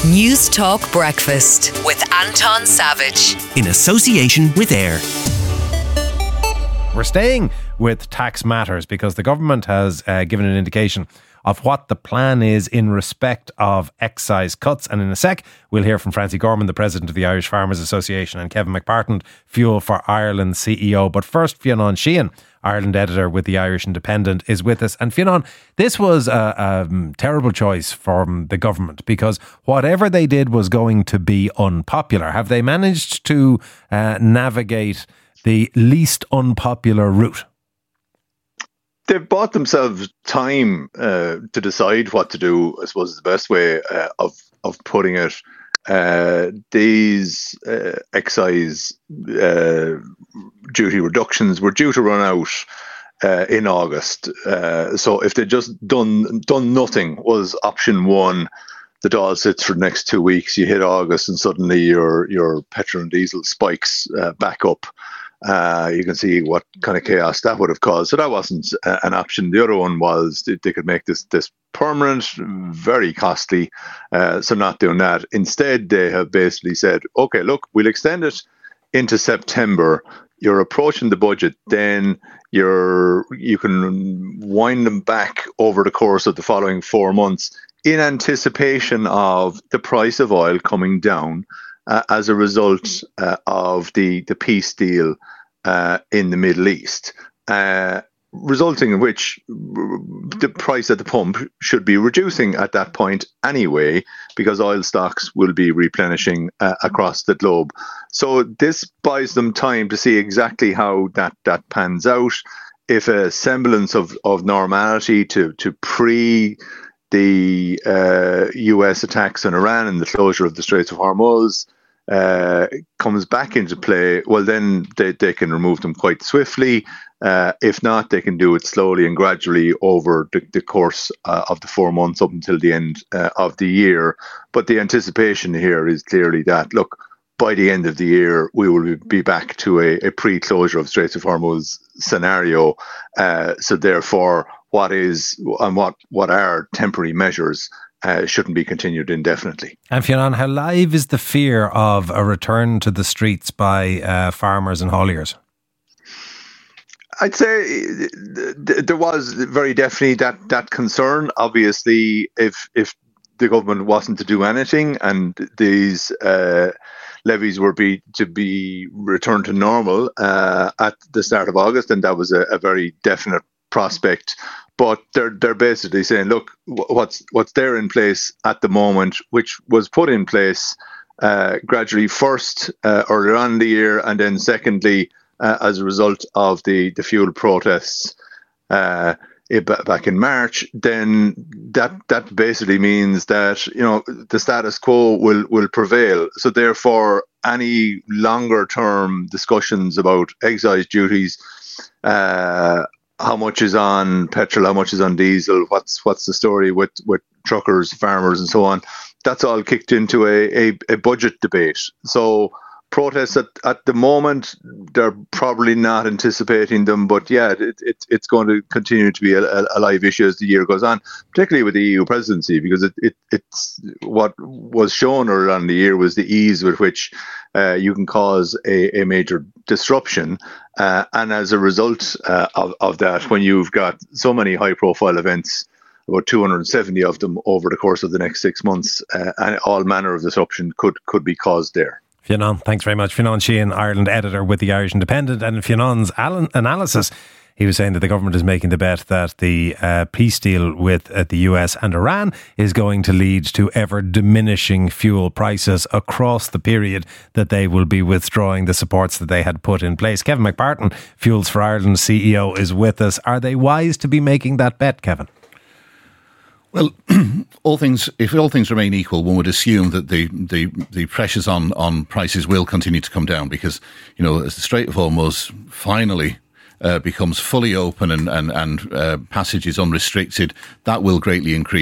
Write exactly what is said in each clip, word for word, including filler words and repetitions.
News Talk Breakfast with Anton Savage. In association with AIR. We're staying with tax matters because the government has uh, given an indication of what the plan is in respect of excise cuts. And in a sec, we'll hear from Francie Gorman, the president of the Irish Farmers Association, and Kevin McPartland, Fuel for Ireland C E O. But first, Fionn Sheehan, Ireland editor with the Irish Independent, is with us. And Fionn, this was a, a terrible choice from the government because whatever they did was going to be unpopular. Have they managed to uh, navigate the least unpopular route? They've bought themselves time uh, to decide what to do, I suppose is the best way uh, of, of putting it. Uh, these uh, excise uh, duty reductions were due to run out uh, in August. Uh, so if they'd just done done nothing was option one. The Dáil sits for the next two weeks. You hit August and suddenly your your petrol and diesel spikes uh, back up. Uh, you can see what kind of chaos that would have caused. So that wasn't uh, an option. The other one was they, they could make this this permanent, very costly. Uh, so not doing that. Instead, they have basically said, okay, look, we'll extend it into September. You're approaching the budget, then you're you can wind them back over the course of the following four months in anticipation of the price of oil coming down uh, as a result uh, of the, the peace deal uh, in the Middle East, uh, resulting in which the price at the pump should be reducing at that point anyway, because oil stocks will be replenishing uh, across the globe. So this buys them time to see exactly how that, that pans out. If a semblance of, of normality to, to pre the uh, U S attacks on Iran and the closure of the Straits of Hormuz uh, comes back into play, well, then they, they can remove them quite swiftly. Uh, if not, they can do it slowly and gradually over the, the course uh, of the four months up until the end uh, of the year. But the anticipation here is clearly that, look, by the end of the year, we will be back to a, a pre-closure of Straits of Hormuz scenario. Uh, so therefore, what is and what, what are temporary measures uh, shouldn't be continued indefinitely. And Fionn, how live is the fear of a return to the streets by uh, farmers and hauliers? I'd say there was very definitely that, that concern. Obviously, if if the government wasn't to do anything and these uh, levies were be to be returned to normal uh, at the start of August, then that was a, a very definite prospect. But they're they're basically saying, look, what's what's there in place at the moment, which was put in place uh, gradually first uh, earlier on in the year, and then secondly uh, as a result of the the fuel protests uh, back in March. Then that that basically means that, you know, the status quo will will prevail. So therefore, any longer term discussions about excise duties, Uh, how much is on petrol, how much is on diesel, what's what's the story with, with truckers, farmers and so on, that's all kicked into a, a, a budget debate. So protests at, at the moment, they're probably not anticipating them, but yeah, it, it, it's going to continue to be a, a live issue as the year goes on, particularly with the E U presidency, because it, it it's what was shown earlier on in the year was the ease with which uh, you can cause a, a major disruption. Uh, and as a result uh, of, of that, when you've got so many high-profile events, about two hundred seventy of them over the course of the next six months, uh, and all manner of disruption could, could be caused there. Fionn, thanks very much. Fionn Sheehan, Ireland editor with the Irish Independent. And in Fionn's analysis, he was saying that the government is making the bet that the uh, peace deal with uh, the U S and Iran is going to lead to ever diminishing fuel prices across the period that they will be withdrawing the supports that they had put in place. Kevin McPartland, Fuels for Ireland C E O, is with us. Are they wise to be making that bet, Kevin? Well, all things, if all things remain equal, one would assume that the, the, the pressures on, on prices will continue to come down because, you know, as the Strait of Hormuz finally uh, becomes fully open and, and, and uh, passage is unrestricted, that will greatly increase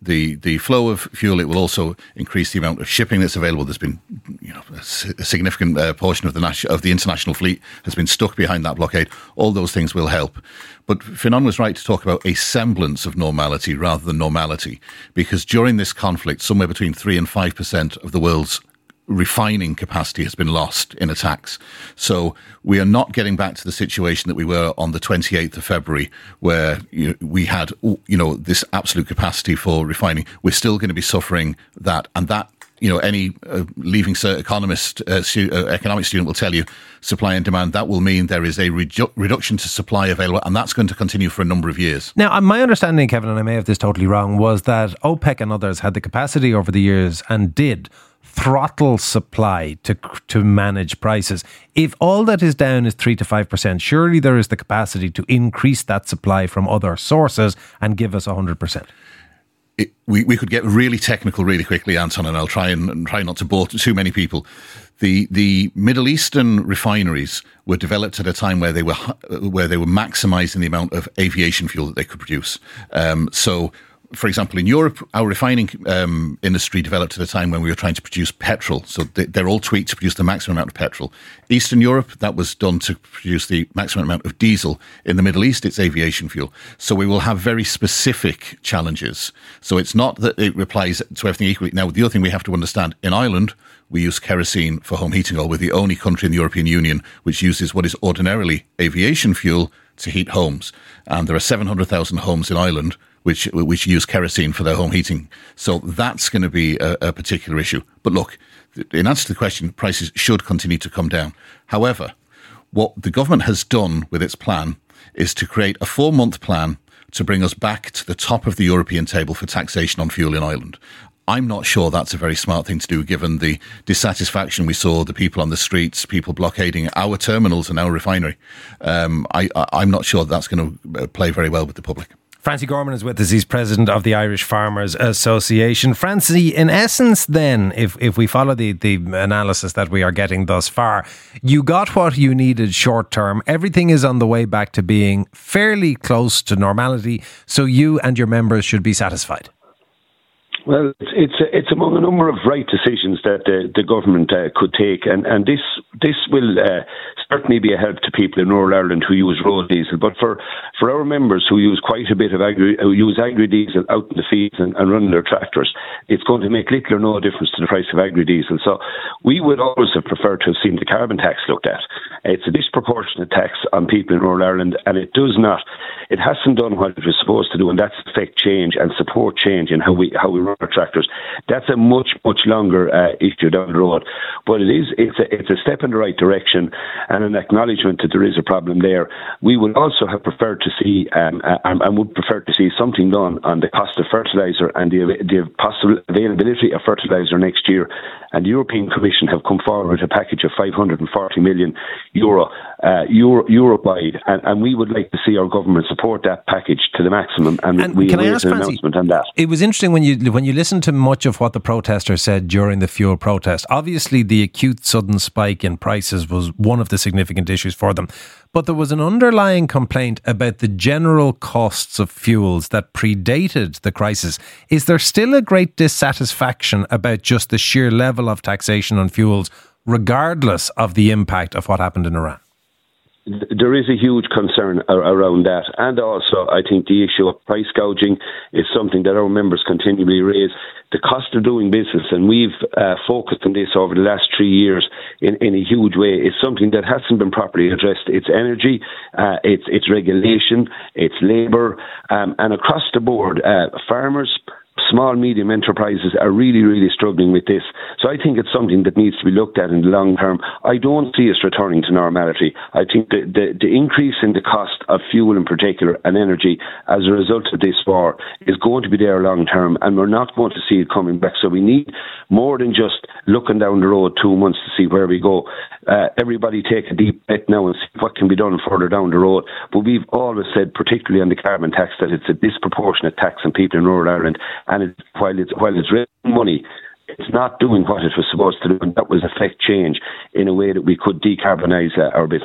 the, the flow of fuel. It will also increase the amount of shipping that's available. There's been, you know, a, a significant uh, portion of the nation, of the international fleet has been stuck behind that blockade. All those things will help. But Fionnán was right to talk about a semblance of normality rather than normality, because during this conflict, somewhere between three and five percent of the world's refining capacity has been lost in attacks. So we are not getting back to the situation that we were on the twenty-eighth of February, where you know, we had, you know, this absolute capacity for refining. We're still going to be suffering that, and that, you know, any uh, leaving cert economist, uh, stu- uh, economic student will tell you, supply and demand, that will mean there is a redu- reduction to supply available, and that's going to continue for a number of years. Now, my understanding, Kevin, and I may have this totally wrong, was that OPEC and others had the capacity over the years and did throttle supply to to manage prices. If all that is down is three to five percent, surely there is the capacity to increase that supply from other sources and give us one hundred percent. It, we, we could get really technical really quickly, Anton, and I'll try and, and try not to bore too many people. The the Middle Eastern refineries were developed at a time where they were where they were maximising the amount of aviation fuel that they could produce. Um, so. For example, in Europe, our refining um, industry developed at a time when we were trying to produce petrol. So they, they're all tweaked to produce the maximum amount of petrol. Eastern Europe, that was done to produce the maximum amount of diesel. In the Middle East, it's aviation fuel. So we will have very specific challenges. So it's not that it applies to everything equally. Now, the other thing we have to understand, in Ireland, we use kerosene for home heating oil. We're the only country in the European Union which uses what is ordinarily aviation fuel to heat homes. And there are seven hundred thousand homes in Ireland which which use kerosene for their home heating. So that's going to be a, a particular issue. But look, in answer to the question, prices should continue to come down. However, what the government has done with its plan is to create a four-month plan to bring us back to the top of the European table for taxation on fuel in Ireland. I'm not sure that's a very smart thing to do, given the dissatisfaction we saw, the people on the streets, people blockading our terminals and our refinery. Um, I, I, I'm not sure that's going to play very well with the public. Francie Gorman is with us. He's president of the Irish Farmers Association. Francie, in essence then, if, if we follow the, the analysis that we are getting thus far, you got what you needed short term. Everything is on the way back to being fairly close to normality, so you and your members should be satisfied. Well, it's it's, it's among a number of right decisions that the, the government uh, could take, and, and this this will uh, certainly be a help to people in rural Ireland who use road diesel. But for, for our members who use quite a bit of agri, who use agri diesel out in the fields and, and running their tractors, it's going to make little or no difference to the price of agri diesel. So we would always have preferred to have seen the carbon tax looked at. It's a disproportionate tax on people in rural Ireland, and it does not, it hasn't done what it was supposed to do, and that's affect change and support change in how we how we run our tractors. That's a much much longer uh, issue down the road, but it is it's a it's a step in the right direction and an acknowledgement that there is a problem there. We would also have preferred to see um, and, and would prefer to see something done on the cost of fertiliser and the the possible availability of fertiliser next year. And the European Commission have come forward with a package of five hundred forty million euro, uh, euro Europe-wide, and, and we would like to see our government support that package to the maximum. And, and we await an Francie, announcement on that. It was interesting when you when you listened to much of what the protesters said during the fuel protest. Obviously, the acute sudden spike in prices was one of the significant issues for them. But there was an underlying complaint about the general costs of fuels that predated the crisis. Is there still a great dissatisfaction about just the sheer level of taxation on fuels, regardless of the impact of what happened in Iran? There is a huge concern around that, and also I think the issue of price gouging is something that our members continually raise. The cost of doing business, and we've uh, focused on this over the last three years in, in a huge way, is something that hasn't been properly addressed. It's energy, uh, it's it's regulation, it's labour, um, and across the board, uh, farmers, small, medium enterprises are really, really struggling with this. So I think it's something that needs to be looked at in the long term. I don't see us returning to normality. I think the, the, the increase in the cost of fuel in particular and energy as a result of this war is going to be there long term, and we're not going to see it coming back. So we need more than just looking down the road two months to see where we go. Uh, everybody take a deep breath now and see what can be done further down the road. But we've always said, particularly on the carbon tax, that it's a disproportionate tax on people in rural Ireland. And it, while it's while it's raising money, it's not doing what it was supposed to do, and that was affect change in a way that we could decarbonise uh, our business.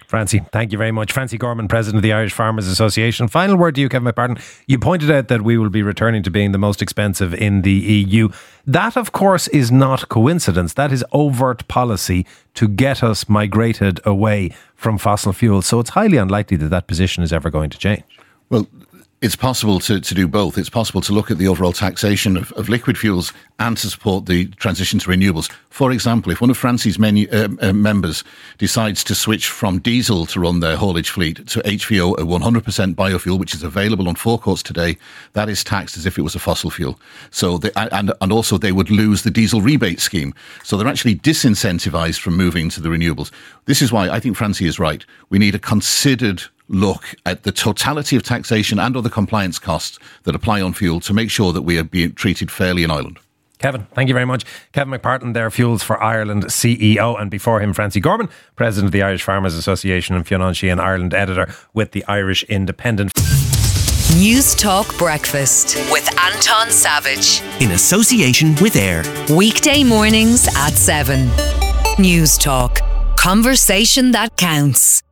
Francie, thank you very much. Francie Gorman, President of the Irish Farmers Association. Final word to you, Kevin McPartin. You pointed out that we will be returning to being the most expensive in the E U. That, of course, is not coincidence. That is overt policy to get us migrated away from fossil fuels. So it's highly unlikely that that position is ever going to change. Well, it's possible to, to do both. It's possible to look at the overall taxation of, of liquid fuels and to support the transition to renewables. For example, if one of Francie's menu, uh, uh, members decides to switch from diesel to run their haulage fleet to H V O, a one hundred percent biofuel, which is available on forecourts today, that is taxed as if it was a fossil fuel. So, they, and, and also they would lose the diesel rebate scheme. So they're actually disincentivized from moving to the renewables. This is why I think Francie is right. We need a considered look at the totality of taxation and other compliance costs that apply on fuel to make sure that we are being treated fairly in Ireland. Kevin, thank you very much. Kevin McPartin there, Fuels for Ireland C E O, and before him Francie Gorman, President of the Irish Farmers Association, and Fionn Sheehan, Ireland editor with the Irish Independent. News Talk Breakfast with Anton Savage. In association with AIR. Weekday mornings at seven. News Talk. Conversation that counts.